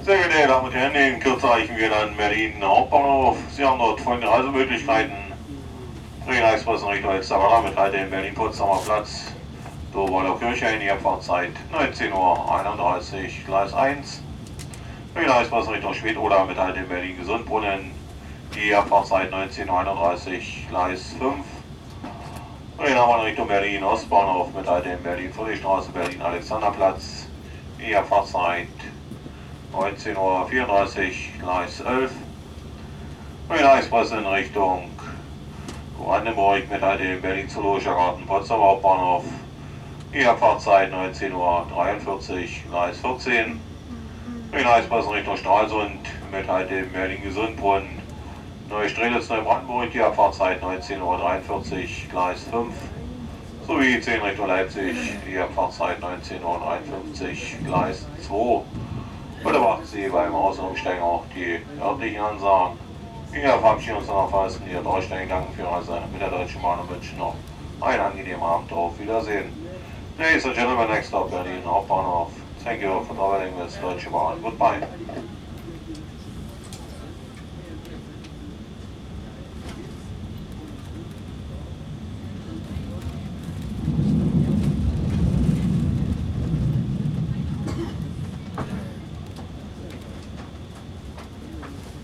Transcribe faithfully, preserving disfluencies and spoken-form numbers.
Sehr geehrte Damen und Herren, in Kürze erreichen wir dann Berlin Hauptbahnhof. Sie haben dort folgende Reisemöglichkeiten. Berliner Express in Richtung Elsterwerda mit Halte in Berlin-Potsdamer Platz. Doberler Kirche in die Abfahrtzeit neunzehn Uhr einunddreißig, Gleis eins. Berliner Express in Richtung Schwedt-Oder mit Halte in Berlin-Gesundbrunnen. Die Abfahrtzeit neunzehn Uhr einunddreißig, Gleis fünf. Berliner Bahn in Richtung Berlin-Ostbahnhof mit Halte in Berlin-Friedrichstraße, Berlin-Alexanderplatz. Die Abfahrtzeit neunzehn Uhr vierunddreißig, Gleis elf. Berliner Express in Richtung Brandenburg mit Halte in Berlin-Zoologischer Garten, Potsdamer Hauptbahnhof. Die Abfahrtzeit neunzehn Uhr dreiundvierzig, Gleis vierzehn. Berliner Express in Richtung Stralsund mit Halte in Berlin-Gesundbrunnen. Neustrelitz, Neubrandenburg, die Abfahrtzeit neunzehn Uhr dreiundvierzig, Gleis fünf. Sowie zehn Richtung Leipzig, die Abfahrtzeit neunzehn Uhr dreiundfünfzig, Gleis zwei. Bitte beachten Sie beim Aus- und Umsteigen auch die örtlichen Ansagen. Wir verabschieden uns noch fast in Ihr Durchsteigegang für Reise mit der Deutschen Bahn und wünschen noch einen angenehmen Abend. Auf Wiedersehen. Ladies and gentlemen, next stop Berlin Hauptbahnhof. Thank you for traveling with Deutsche Bahn. Goodbye.